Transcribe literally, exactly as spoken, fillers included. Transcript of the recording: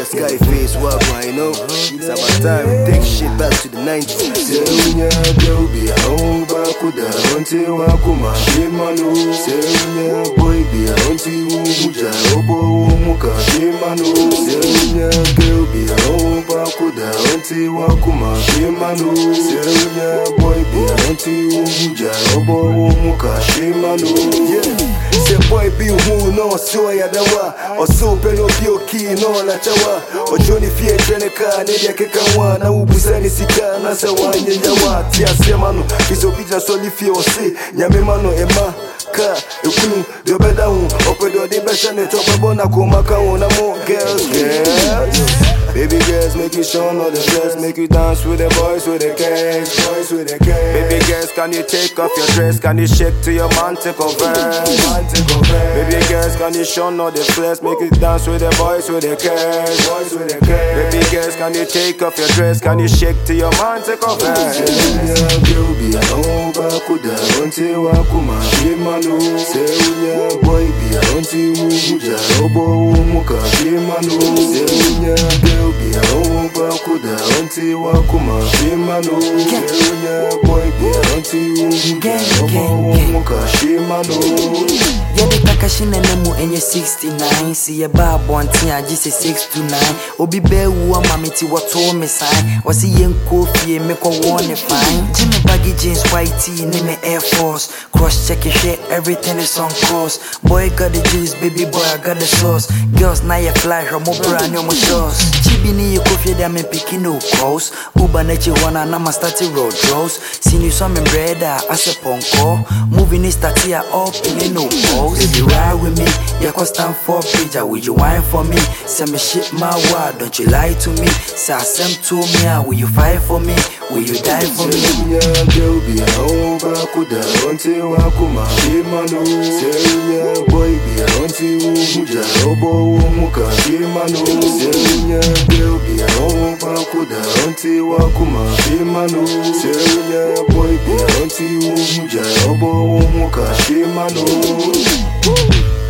the sky face, what I know. It's about time we take shit back to the nineties. Seunya girl be a home back with the hunty wakuma shimano. Seunya boy be a hunty umuja obo umuka shimano. Seunya girl be a home back with the hunty wakuma shimano. Seunya boy be a hunty umuja obo umuka shimano. Yeah. Say boy be who no so ya dawa or so pelo be okay no na chawa or Johnny Fie Treneka ne ya kekanwa na ubusani sika na sawa nyawa tia semano biso bija so li fie o se nyame mano ema ka ekunu de beda hu opedo de beshane to babo na komaka na mo girls girls. Baby girls, make you show all the stress. Make you dance with the boys with the cash. Boys with the cash. Baby girls, can you take off your dress? Can you shake to your man take over? Man take over. Baby girls, can you show all the flesh? Make you dance with the boys with the cash. Boys with the cash. Baby girls, can you take off your dress? Can you shake to your man take over? Seunya girl be a home back with the hunty wakuma shimano. Seunya boy be a hunty umuja obo umuka shimano. Seunya girl be a home back with the hunty wakuma shimano. Seunya boy be a hunty umuja obo umuka shimano. Yedi takashine nemu enye sixty-nine. See ye ba bonti a jise six to nine. Obi be uwa mamiti wato me sign. Wasi yen kofi me kwa one fine. Jimmy baggy jeans white tee name Air Force. Cross check your shit, everything is on course. Boy got the juice, baby boy I got the sauce. Girls now you fly, or more brand new sauce. Chibi ni you coffee them me picking no calls. Uba nechi wana na ma starty road draws. Seen you some bread as a ponko. Moving is starty up in no balls. Baby ride with me, you can stand for page. Will you whine for me? Send me shit my word, don't you lie to me. Say send to me, will you fight for me? Will you die for me? Seunya girl be a home back with the hunty wakuma shimano. Seunya boy be a hunty umuja obo umuka shimano. Seunya girl be a home back with the hunty wakuma shimano. Seunya boy be a hunty umuja obo umuka shimano.